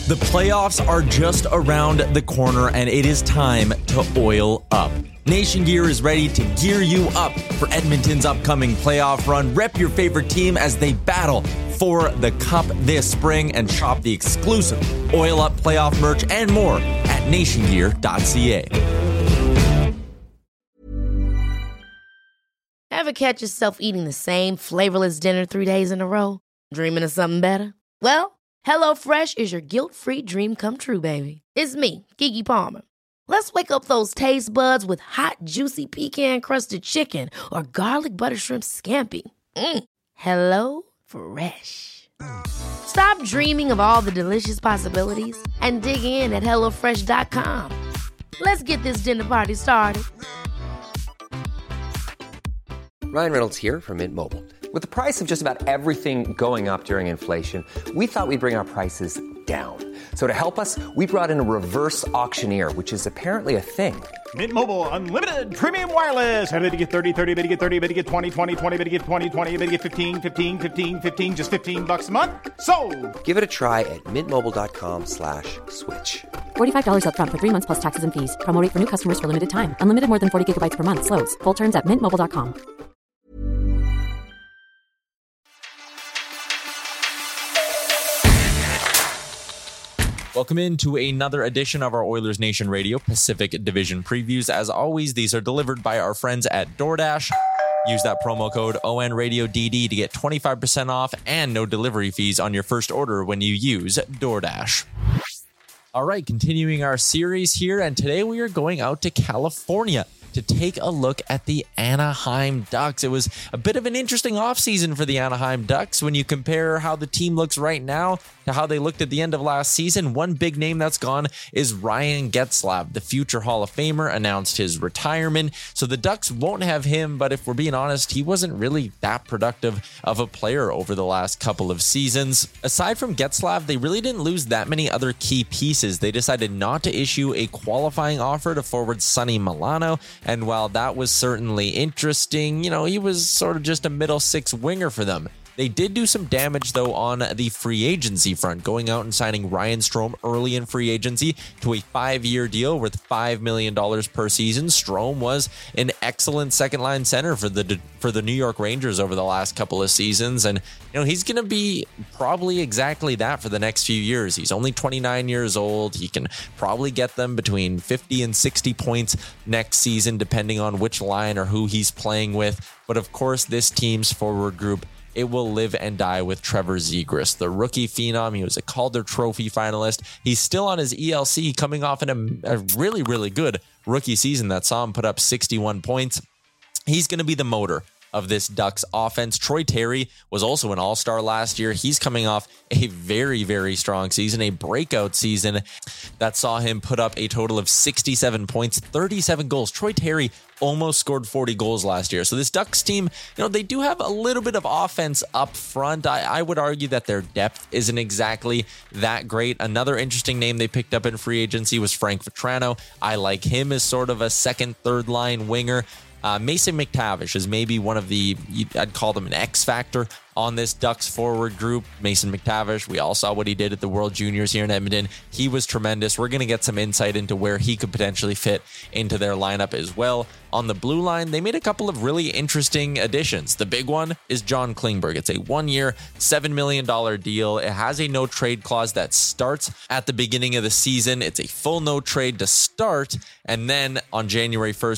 The playoffs are just around the corner, and it is time to oil up. Nation Gear is ready to gear you up for Edmonton's upcoming playoff run. Rep your favorite team as they battle for the cup this spring, and shop the exclusive Oil Up playoff merch and more at nationgear.ca. Ever catch yourself eating the same flavorless dinner 3 days in a row? Dreaming of something better? Well, HelloFresh is your guilt-free dream come true, baby. It's me, Keke Palmer. Let's wake up those taste buds with hot, juicy pecan-crusted chicken or garlic butter shrimp scampi. Hello Fresh. Stop dreaming of all the delicious possibilities and dig in at HelloFresh.com. Let's get this dinner party started. Ryan Reynolds here from Mint Mobile. With the price of just about everything going up during inflation, we thought we'd bring our prices down. So to help us, we brought in a reverse auctioneer, which is apparently a thing. Mint Mobile Unlimited Premium Wireless. How to get 30, 30, bit to get 30, bit to get 20, 20, 20, bit to get 20, 20, bit to get 15, 15, 15, 15, just $15 a month? Sold! Give it a try at mintmobile.com/switch. $45 up front for 3 months plus taxes and fees. Promo rate for new customers for limited time. Unlimited more than 40 gigabytes per month. Slows full terms at mintmobile.com. Welcome into another edition of our Oilers Nation Radio Pacific Division previews. As always, these are delivered by our friends at DoorDash. Use that promo code ONRadioDD to get 25% off and no delivery fees on your first order when you use DoorDash. All right, continuing our series here, and today we are going out to California to take a look at the Anaheim Ducks. It was a bit of an interesting offseason for the Anaheim Ducks when you compare how the team looks right now to how they looked at the end of last season. One big name that's gone is Ryan Getzlaf, the future Hall of Famer, announced his retirement. So the Ducks won't have him, but if we're being honest, he wasn't really that productive of a player over the last couple of seasons. Aside from Getzlaf, they really didn't lose that many other key pieces. They decided not to issue a qualifying offer to forward Sonny Milano. And while that was certainly interesting, he was sort of just a middle six winger for them. They did do some damage, though, on the free agency front, going out and signing Ryan Strome early in free agency to a 5-year deal worth $5 million per season. Strome was an excellent second-line center for the New York Rangers over the last couple of seasons, and he's going to be probably exactly that for the next few years. He's only 29 years old. He can probably get them between 50 and 60 points next season, depending on which line or who he's playing with. But of course, this team's forward group, it will live and die with Trevor Zegras, the rookie phenom. He was a Calder Trophy finalist. He's still on his ELC, coming off in a really, really good rookie season that saw him put up 61 points. He's going to be the motor of this Ducks offense. Troy Terry was also an all-star last year. He's coming off a very, very strong season, a breakout season that saw him put up a total of 67 points, 37 goals. Troy Terry almost scored 40 goals last year. So this Ducks team, they do have a little bit of offense up front. I would argue that their depth isn't exactly that great. Another interesting name they picked up in free agency was Frank Vatrano. I like him as sort of a second, third line winger. Mason McTavish is maybe one of I'd call them an X factor on this Ducks forward group. Mason McTavish, we all saw what he did at the World Juniors here in Edmonton. He was tremendous. We're going to get some insight into where he could potentially fit into their lineup as well. On the blue line, they made a couple of really interesting additions. The big one is John Klingberg. It's a 1-year, $7 million deal. It has a no trade clause that starts at the beginning of the season. It's a full no trade to start, and then on January 1st,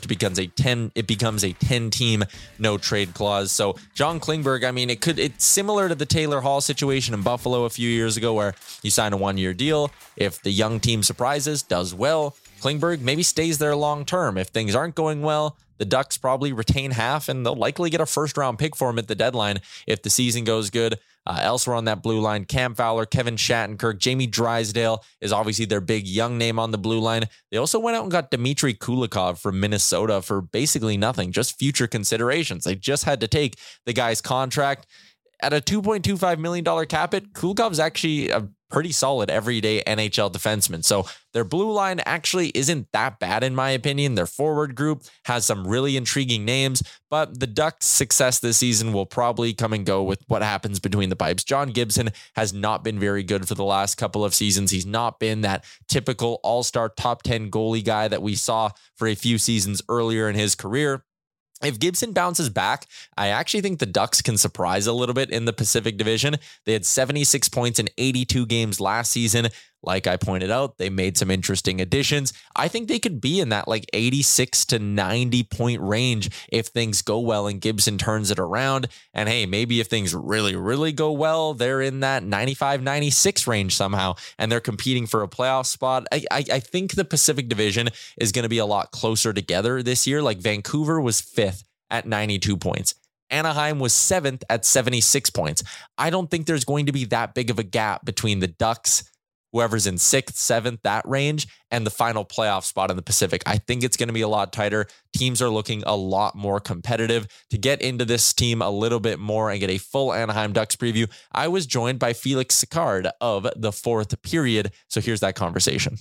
it becomes a 10-team no trade clause. So John Klingberg, it's similar to the Taylor Hall situation in Buffalo a few years ago, where you sign a 1-year deal. If the young team surprises, does well, Klingberg maybe stays there long term. If things aren't going well, the Ducks probably retain half, and they'll likely get a first-round pick for him at the deadline if the season goes good. Elsewhere on that blue line, Cam Fowler, Kevin Shattenkirk, Jamie Drysdale is obviously their big young name on the blue line. They also went out and got Dmitry Kulikov from Minnesota for basically nothing, just future considerations. They just had to take the guy's contract. At a $2.25 million cap hit, Kulikov's actually a pretty solid everyday NHL defensemen. So their blue line actually isn't that bad in my opinion. Their forward group has some really intriguing names, but the Ducks' success this season will probably come and go with what happens between the pipes. John Gibson has not been very good for the last couple of seasons. He's not been that typical all-star top 10 goalie guy that we saw for a few seasons earlier in his career. If Gibson bounces back, I actually think the Ducks can surprise a little bit in the Pacific Division. They had 76 points in 82 games last season. Like I pointed out, they made some interesting additions. I think they could be in that like 86 to 90 point range if things go well and Gibson turns it around. And hey, maybe if things really, really go well, they're in that 95, 96 range somehow, and they're competing for a playoff spot. I think the Pacific Division is going to be a lot closer together this year. Like Vancouver was 5th at 92 points. Anaheim was 7th at 76 points. I don't think there's going to be that big of a gap between the Ducks, whoever's in 6th, 7th, that range, and the final playoff spot in the Pacific. I think it's going to be a lot tighter. Teams are looking a lot more competitive. To get into this team a little bit more and get a full Anaheim Ducks preview, I was joined by Felix Sicard of The Fourth Period. So here's that conversation.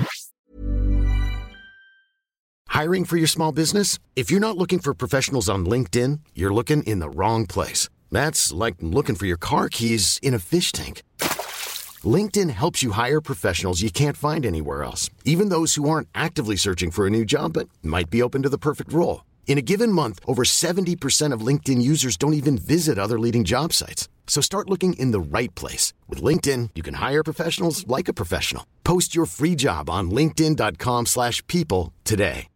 Hiring for your small business? If you're not looking for professionals on LinkedIn, you're looking in the wrong place. That's like looking for your car keys in a fish tank. LinkedIn helps you hire professionals you can't find anywhere else, even those who aren't actively searching for a new job but might be open to the perfect role. In a given month, over 70% of LinkedIn users don't even visit other leading job sites. So start looking in the right place. With LinkedIn, you can hire professionals like a professional. Post your free job on linkedin.com/people today.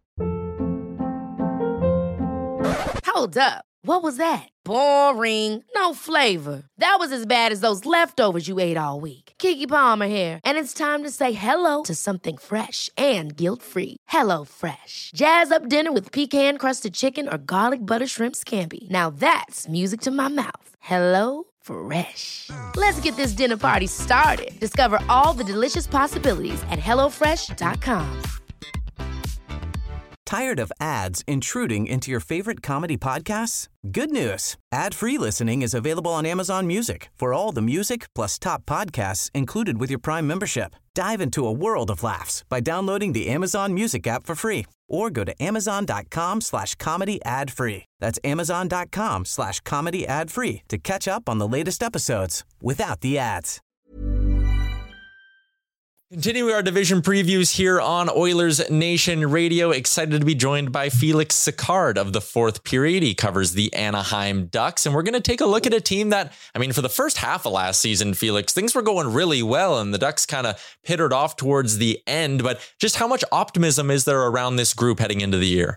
Hold up. What was that? Boring. No flavor. That was as bad as those leftovers you ate all week. Keke Palmer here, and it's time to say hello to something fresh and guilt-free. Hello Fresh. Jazz up dinner with pecan-crusted chicken or garlic butter shrimp scampi. Now that's music to my mouth. Hello Fresh. Let's get this dinner party started. Discover all the delicious possibilities at hellofresh.com. Tired of ads intruding into your favorite comedy podcasts? Good news. Ad-free listening is available on Amazon Music for all the music plus top podcasts included with your Prime membership. Dive into a world of laughs by downloading the Amazon Music app for free or go to amazon.com/comedy ad-free. That's amazon.com/comedy ad-free to catch up on the latest episodes without the ads. Continuing our division previews here on Oilers Nation Radio. Excited to be joined by Felix Sicard of The Fourth Period. He covers the Anaheim Ducks, and we're going to take a look at a team that, I mean, for the first half of last season, Felix, things were going really well, and the Ducks kind of pittered off towards the end. But just how much optimism is there around this group heading into the year?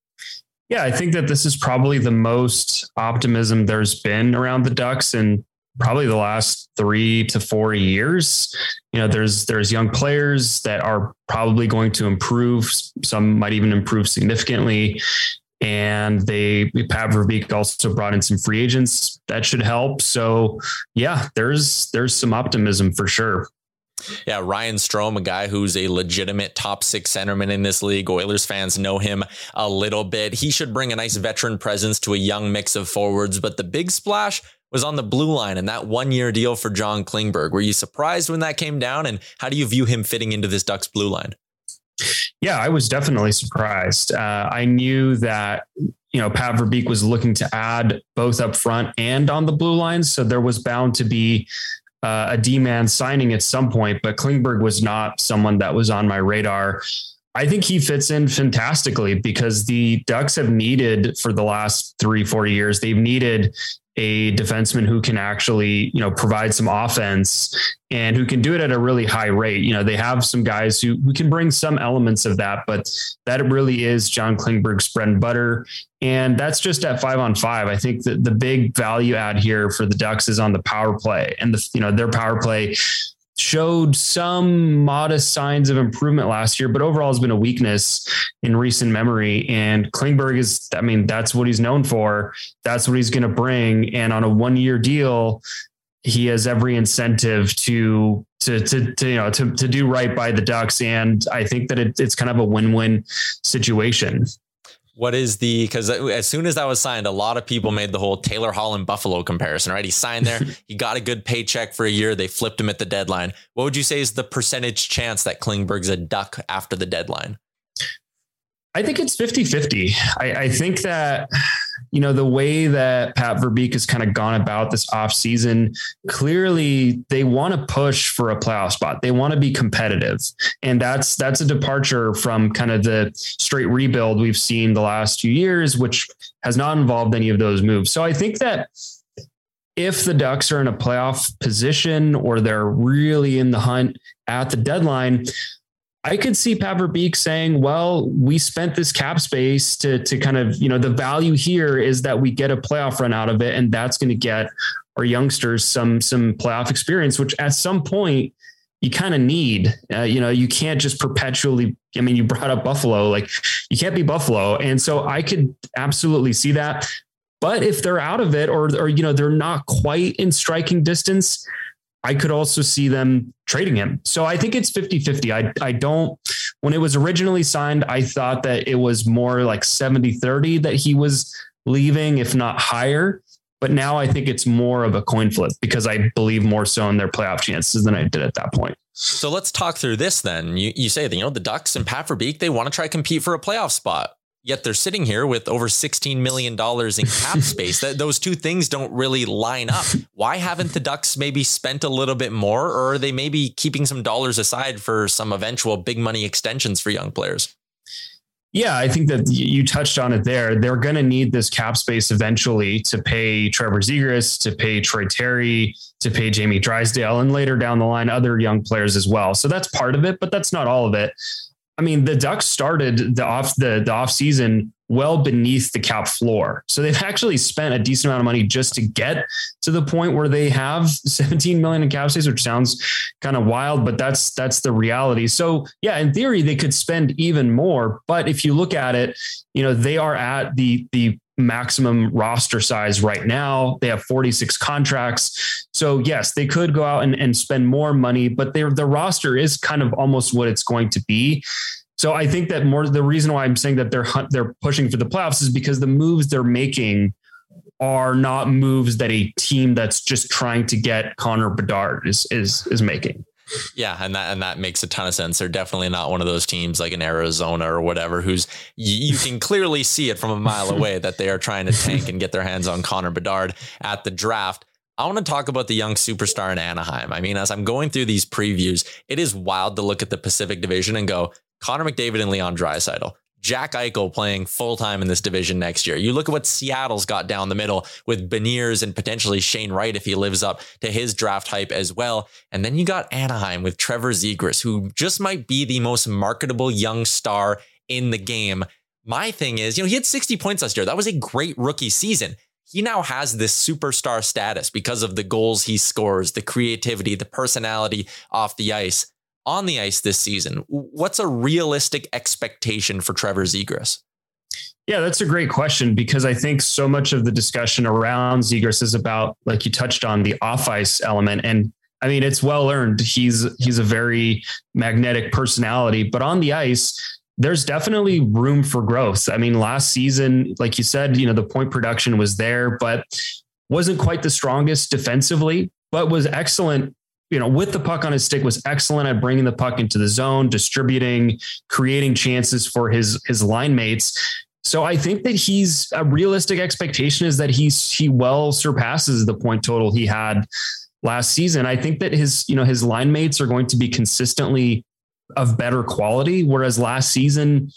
Yeah, I think that this is probably the most optimism there's been around the Ducks in probably the last 3 to 4 years. You know, there's young players that are probably going to improve. Some might even improve significantly. And Pat Verbeek also brought in some free agents that should help. So yeah, there's some optimism for sure. Yeah, Ryan Strome, a guy who's a legitimate top 6 centerman in this league. Oilers fans know him a little bit. He should bring a nice veteran presence to a young mix of forwards. But the big splash was on the blue line and that 1-year deal for John Klingberg. Were you surprised when that came down? And how do you view him fitting into this Ducks blue line? Yeah, I was definitely surprised. I knew that, Pat Verbeek was looking to add both up front and on the blue line. So there was bound to be a D-man signing at some point, but Klingberg was not someone that was on my radar. I think he fits in fantastically because the Ducks have needed for the last 3-4 years, they've needed a defenseman who can actually, provide some offense and who can do it at a really high rate. They have some guys who can bring some elements of that, but that really is John Klingberg's bread and butter. And that's just at 5-on-5. I think that the big value add here for the Ducks is on the power play, and their power play showed some modest signs of improvement last year, but overall has been a weakness in recent memory. And Klingberg that's what he's known for. That's what he's going to bring. And on a 1-year deal, he has every incentive to do right by the Ducks. And I think that it's kind of a win-win situation. What is because as soon as that was signed, a lot of people made the whole Taylor Hall and Buffalo comparison, right? He signed there. He got a good paycheck for a year. They flipped him at the deadline. What would you say is the percentage chance that Klingberg's a Duck after the deadline? I think it's 50-50. I think that, the way that Pat Verbeek has kind of gone about this offseason, clearly they want to push for a playoff spot. They want to be competitive. And that's a departure from kind of the straight rebuild we've seen the last few years, which has not involved any of those moves. So I think that if the Ducks are in a playoff position or they're really in the hunt at the deadline, I could see Pat Verbeek saying, well, we spent this cap space to kind of, the value here is that we get a playoff run out of it. And that's going to get our youngsters some playoff experience, which at some point you kind of need. You can't just perpetually, you brought up Buffalo, like you can't be Buffalo. And so I could absolutely see that. But if they're out of it or they're not quite in striking distance, I could also see them trading him. So I think it's 50-50. I don't, when it was originally signed, I thought that it was more like 70-30 that he was leaving, if not higher. But now I think it's more of a coin flip because I believe more so in their playoff chances than I did at that point. So let's talk through this then. You say that, the Ducks and Pat Verbeek, they want to try to compete for a playoff spot. Yet they're sitting here with over $16 million in cap space. Those two things don't really line up. Why haven't the Ducks maybe spent a little bit more, or are they maybe keeping some dollars aside for some eventual big money extensions for young players? Yeah, I think that you touched on it there. They're going to need this cap space eventually to pay Trevor Zegras, to pay Troy Terry, to pay Jamie Drysdale, and later down the line, other young players as well. So that's part of it, but that's not all of it. The Ducks started the off season well beneath the cap floor. So they've actually spent a decent amount of money just to get to the point where they have $17 million in cap space, which sounds kind of wild, but that's the reality. So yeah, in theory, they could spend even more. But if you look at it, they are at the maximum roster size right now. They have 46 contracts. So yes, they could go out and spend more money, but the roster is kind of almost what it's going to be. So I think that the reason why I'm saying that they're pushing for the playoffs is because the moves they're making are not moves that a team that's just trying to get Connor Bedard is making. Yeah, and that makes a ton of sense. They're definitely not one of those teams like in Arizona or whatever, who's you can clearly see it from a mile away that they are trying to tank and get their hands on Connor Bedard at the draft. I want to talk about the young superstar in Anaheim. As I'm going through these previews, it is wild to look at the Pacific Division and go, Connor McDavid and Leon Draisaitl, Jack Eichel playing full-time in this division next year. You look at what Seattle's got down the middle with Beniers and potentially Shane Wright if he lives up to his draft hype as well. And then you got Anaheim with Trevor Zegras, who just might be the most marketable young star in the game. My thing is, he had 60 points last year. That was a great rookie season. He now has this superstar status because of the goals he scores, the creativity, the personality off the ice. On the ice this season, what's a realistic expectation for Trevor Zegras? Yeah, that's a great question because I think so much of the discussion around Zegras is about, like you touched on, the off ice element. And it's well earned. He's a very magnetic personality, but on the ice, there's definitely room for growth. Last season, like you said, the point production was there, but wasn't quite the strongest defensively, but was excellent. With the puck on his stick, was excellent at bringing the puck into the zone, distributing, creating chances for his line mates. So I think that he's a realistic expectation is that he well surpasses the point total he had last season. I think that his line mates are going to be consistently of better quality. Whereas last season,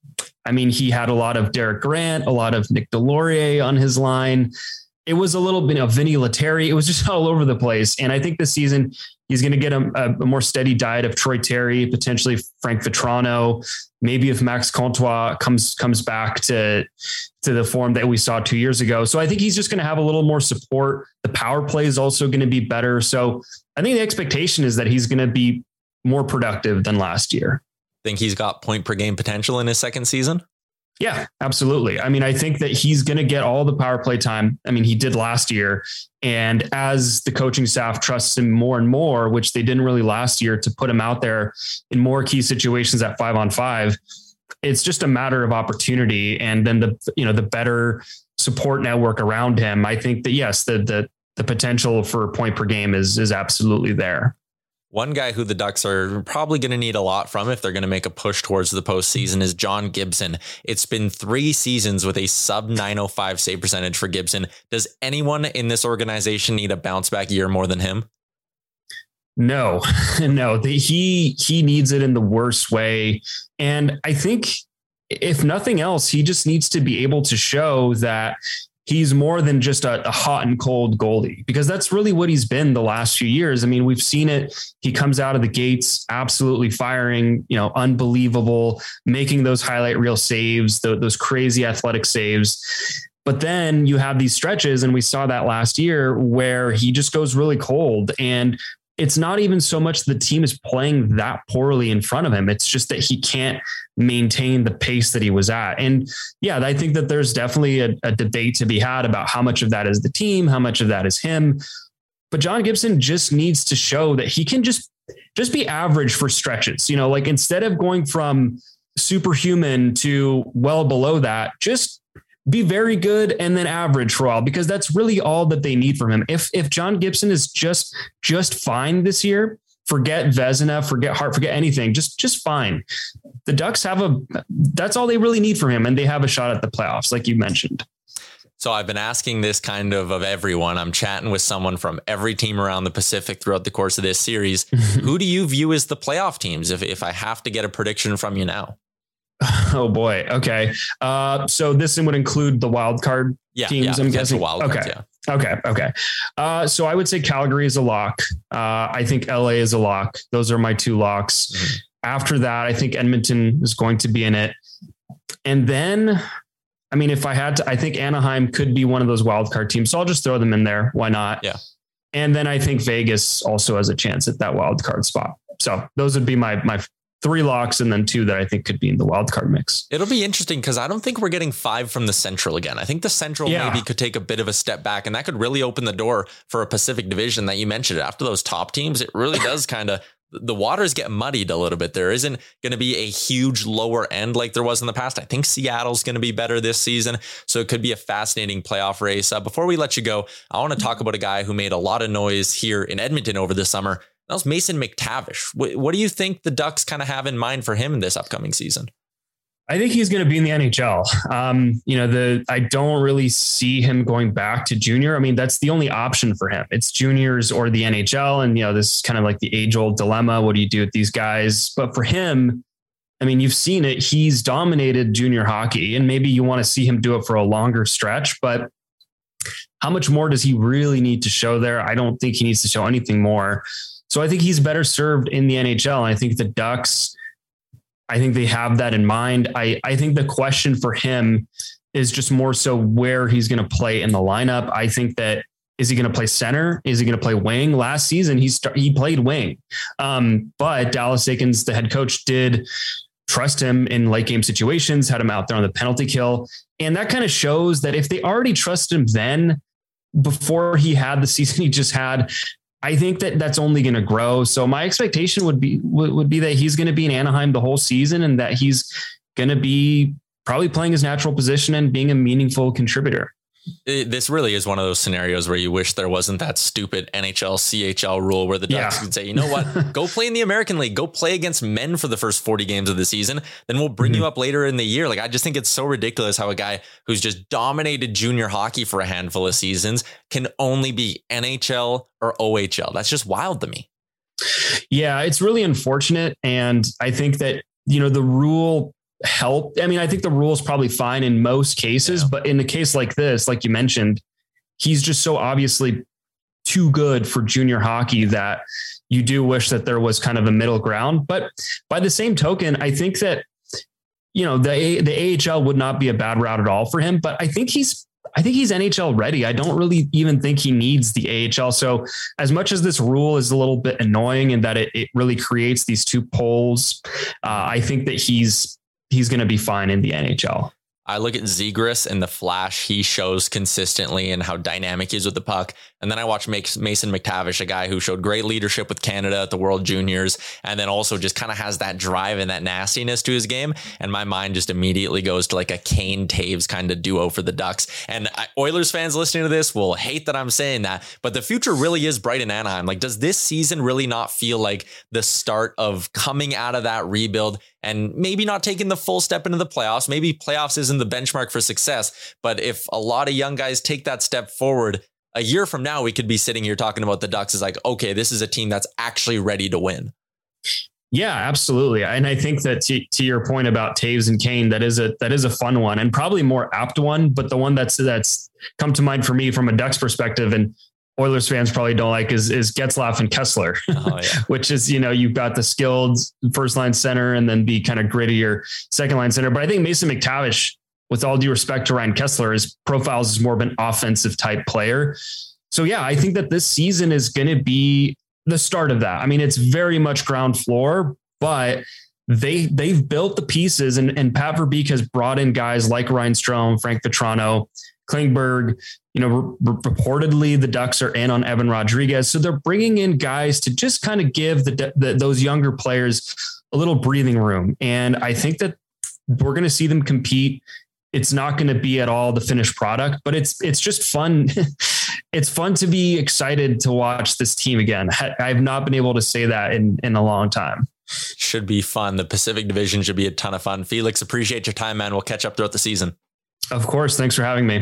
he had a lot of Derek Grant, a lot of Nick Delorier on his line. It was a little bit of Vinny Lettieri. It was just all over the place. And I think this season he's going to get a more steady diet of Troy Terry, potentially Frank Vetrano. Maybe if Max Comtois comes back to the form that we saw 2 years ago. So I think he's just going to have a little more support. The power play is also going to be better. So I think the expectation is that he's going to be more productive than last year. Think he's got point per game potential in his second season? Yeah, absolutely. I think that he's going to get all the power play time. He did last year. And as the coaching staff trusts him more and more, which they didn't really last year, to put him out there in more key situations at 5-on-5, it's just a matter of opportunity. And then the better support network around him. I think that, yes, the potential for point per game is absolutely there. One guy who the Ducks are probably going to need a lot from if they're going to make a push towards the postseason is John Gibson. It's been 3 seasons with a sub 905 save percentage for Gibson. Does anyone in this organization need a bounce back year more than him? No. He needs it in the worst way. And I think if nothing else, he just needs to be able to show that he's more than just a hot and cold goalie, because that's really what he's been the last few years. I mean, we've seen it. He comes out of the gates absolutely firing, unbelievable, making those highlight reel saves, those crazy athletic saves. But then you have these stretches, and we saw that last year, where he just goes really cold. And it's not even so much the team is playing that poorly in front of him. It's just that he can't maintain the pace that he was at. And yeah, I think that there's definitely a debate to be had about how much of that is the team, how much of that is him. But John Gibson just needs to show that he can just be average for stretches. Like instead of going from superhuman to well below that, just be very good and then average for a while, because that's really all that they need from him. If John Gibson is just fine this year, forget Vezina, forget Hart, forget anything, just fine. The Ducks that's all they really need from him. And they have a shot at the playoffs, like you mentioned. So I've been asking this kind of everyone. I'm chatting with someone from every team around the Pacific throughout the course of this series. Who do you view as the playoff teams? If I have to get a prediction from you now. Oh boy. Okay. So this would include the wild card teams. I'm guessing. Wild cards, yeah. Okay. So I would say Calgary is a lock. I think LA is a lock. Those are my 2 locks. Mm-hmm. After that, I think Edmonton is going to be in it. And then, I mean, if I had to, I think Anaheim could be one of those wild card teams. So I'll just throw them in there. Why not? Yeah. And then I think Vegas also has a chance at that wild card spot. So those would be my 3 locks, and then 2 that I think could be in the wild card mix. It'll be interesting because I don't think we're getting 5 from the Central again. I think the Central maybe could take a bit of a step back, and that could really open the door for a Pacific division that you mentioned. After those top teams, it really does the waters get muddied a little bit. There isn't going to be a huge lower end like there was in the past. I think Seattle's going to be better this season, so it could be a fascinating playoff race. Before we let you go, I want to talk about a guy who made a lot of noise here in Edmonton over the summer. That was Mason McTavish. What do you think the Ducks kind of have in mind for him in this upcoming season? I think he's going to be in the NHL. I don't really see him going back to junior. I mean, that's the only option for him. It's juniors or the NHL. And, this is kind of like the age old dilemma. What do you do with these guys? But for him, I mean, you've seen it. He's dominated junior hockey, and maybe you want to see him do it for a longer stretch, but how much more does he really need to show there? I don't think he needs to show anything more. So I think he's better served in the NHL. And I think the Ducks, I think they have that in mind. I think the question for him is just more so where he's going to play in the lineup. I think that, is he going to play center? Is he going to play wing? Last season, he played wing. But Dallas Eakins, the head coach, did trust him in late game situations, had him out there on the penalty kill. And that kind of shows that if they already trusted him then, before he had the season he just had, I think that that's only going to grow. So my expectation would be that he's going to be in Anaheim the whole season, and that he's going to be probably playing his natural position and being a meaningful contributor. This really is one of those scenarios where you wish there wasn't that stupid NHL CHL rule where the Ducks could say, you know what, go play in the American League, go play against men for the first 40 games of the season. Then we'll bring you up later in the year. Like, I just think it's so ridiculous how a guy who's just dominated junior hockey for a handful of seasons can only be NHL or OHL. That's just wild to me. Yeah, it's really unfortunate. And I think that, the rule help. I mean, I think the rule is probably fine in most cases, but in a case like this, like you mentioned, he's just so obviously too good for junior hockey that you do wish that there was kind of a middle ground. But by the same token, I think that, the AHL would not be a bad route at all for him, but I think he's NHL ready. I don't really even think he needs the AHL. So as much as this rule is a little bit annoying and that it really creates these two poles, I think that he's going to be fine in the NHL. I look at Zegras and the flash he shows consistently and how dynamic he is with the puck. And then I watch Mason McTavish, a guy who showed great leadership with Canada at the World Juniors, and then also just kind of has that drive and that nastiness to his game. And my mind just immediately goes to like a Kane Taves kind of duo for the Ducks. And Oilers fans listening to this will hate that I'm saying that, but the future really is bright in Anaheim. Like, does this season really not feel like the start of coming out of that rebuild and maybe not taking the full step into the playoffs? Maybe playoffs isn't the benchmark for success, but if a lot of young guys take that step forward, a year from now, we could be sitting here talking about the Ducks as like, okay, this is a team that's actually ready to win. Yeah, absolutely. And I think that to your point about Taves and Kane, that is a fun one and probably more apt one, but the one that's come to mind for me from a Ducks perspective, and Oilers fans probably don't like, is Getzlaf and Kessler, which is, you've got the skilled first line center and then the kind of grittier second line center. But I think Mason McTavish, with all due respect to Ryan Kessler, his profiles is more of an offensive type player. So yeah, I think that this season is going to be the start of that. I mean, it's very much ground floor, but they've built the pieces, and Pat Verbeek has brought in guys like Ryan Strome, Frank Petrano, Klingberg. Reportedly the Ducks are in on Evan Rodriguez. So they're bringing in guys to just kind of give those younger players a little breathing room. And I think that we're going to see them compete. It's not going to be at all the finished product, but it's just fun. It's fun to be excited to watch this team again. I've not been able to say that in a long time. Should be fun. The Pacific Division should be a ton of fun. Felix, appreciate your time, man. We'll catch up throughout the season. Of course. Thanks for having me.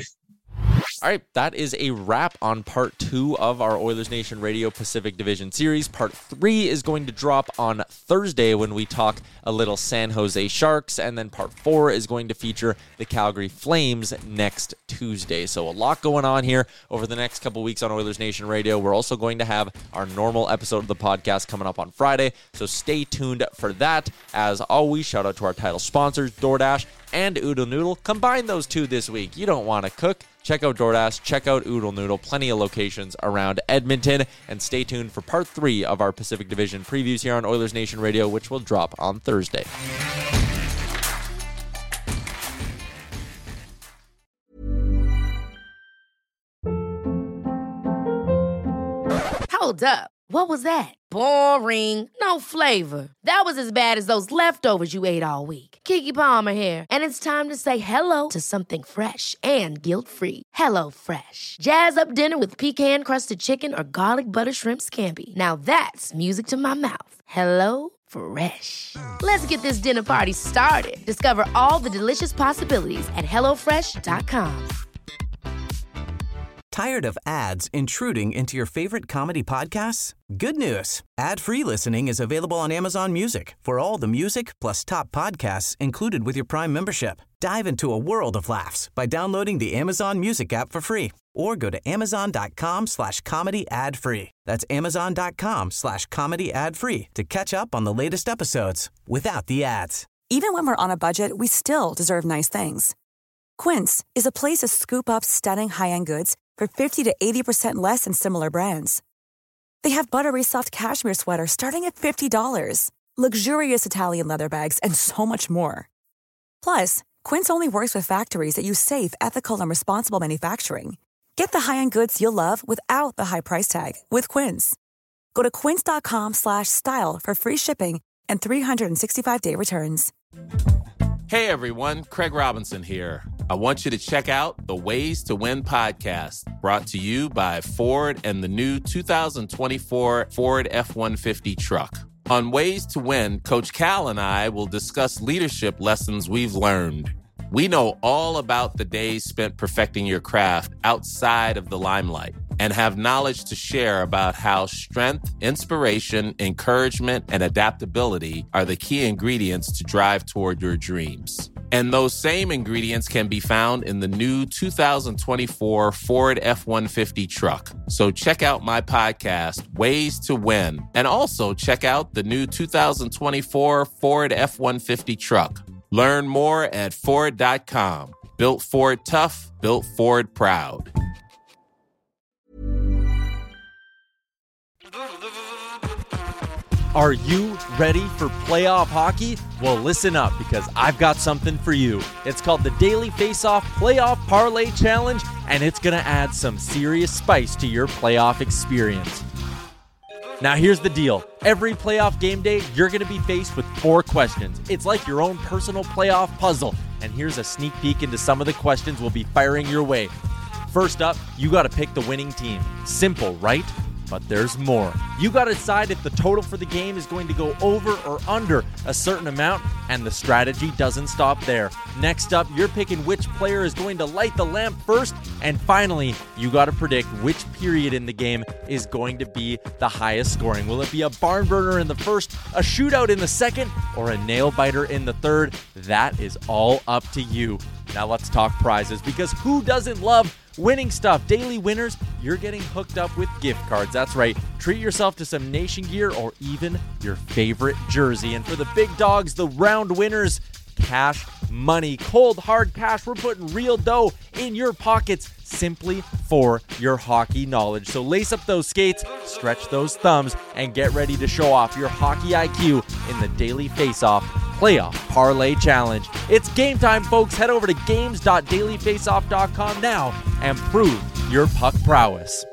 All right, that is a wrap on part 2 of our Oilers Nation Radio Pacific Division series. Part 3 is going to drop on Thursday when we talk a little San Jose Sharks, and then part 4 is going to feature the Calgary Flames next Tuesday. So a lot going on here over the next couple weeks on Oilers Nation Radio. We're also going to have our normal episode of the podcast coming up on Friday, so stay tuned for that. As always, shout out to our title sponsors, DoorDash and Oodle Noodle. Combine those two this week. You don't want to cook. Check out DoorDash, check out Oodle Noodle, plenty of locations around Edmonton, and stay tuned for part 3 of our Pacific Division previews here on Oilers Nation Radio, which will drop on Thursday. Hold up. What was that? Boring. No flavor. That was as bad as those leftovers you ate all week. Keke Palmer here, and it's time to say hello to something fresh and guilt-free. Hello Fresh. Jazz up dinner with pecan-crusted chicken or garlic butter shrimp scampi. Now that's music to my mouth. Hello Fresh. Let's get this dinner party started. Discover all the delicious possibilities at HelloFresh.com. Tired of ads intruding into your favorite comedy podcasts? Good news. Ad-free listening is available on Amazon Music for all the music plus top podcasts included with your Prime membership. Dive into a world of laughs by downloading the Amazon Music app for free or go to amazon.com/comedy ad-free. That's amazon.com/comedy ad-free to catch up on the latest episodes without the ads. Even when we're on a budget, we still deserve nice things. Quince is a place to scoop up stunning high-end goods for 50 to 80% less than similar brands. They have buttery soft cashmere sweaters starting at $50, luxurious Italian leather bags, and so much more. Plus, Quince only works with factories that use safe, ethical, and responsible manufacturing. Get the high-end goods you'll love without the high price tag with Quince. Go to quince.com/style for free shipping and 365-day returns. Hey everyone, Craig Robinson here. I want you to check out the Ways to Win podcast, brought to you by Ford and the new 2024 Ford F-150 truck. On Ways to Win, Coach Cal and I will discuss leadership lessons we've learned. We know all about the days spent perfecting your craft outside of the limelight and have knowledge to share about how strength, inspiration, encouragement, and adaptability are the key ingredients to drive toward your dreams. And those same ingredients can be found in the new 2024 Ford F-150 truck. So check out my podcast, Ways to Win, and also check out the new 2024 Ford F-150 truck. Learn more at Ford.com. Built Ford tough, built Ford proud. Are you ready for playoff hockey? Well, listen up because I've got something for you. It's called the Daily Faceoff Playoff Parlay Challenge, and it's going to add some serious spice to your playoff experience. Now, here's the deal. Every playoff game day, you're going to be faced with 4 questions. It's like your own personal playoff puzzle, and here's a sneak peek into some of the questions we'll be firing your way. First up, you got to pick the winning team. Simple, right? But there's more. You got to decide if the total for the game is going to go over or under a certain amount, and the strategy doesn't stop there. Next up, you're picking which player is going to light the lamp first, and finally, you got to predict which period in the game is going to be the highest scoring. Will it be a barn burner in the first, a shootout in the second, or a nail-biter in the third? That is all up to you. Now let's talk prizes, because who doesn't love winning stuff? Daily winners, you're getting hooked up with gift cards. That's right. Treat yourself to some Nation gear or even your favorite jersey. And for the big dogs, the round winners, cash money, cold hard cash. We're putting real dough in your pockets simply for your hockey knowledge. So lace up those skates, stretch those thumbs, and get ready to show off your hockey IQ in the Daily Faceoff Playoff Parlay Challenge. It's game time, folks. Head over to games.dailyfaceoff.com now and prove your puck prowess.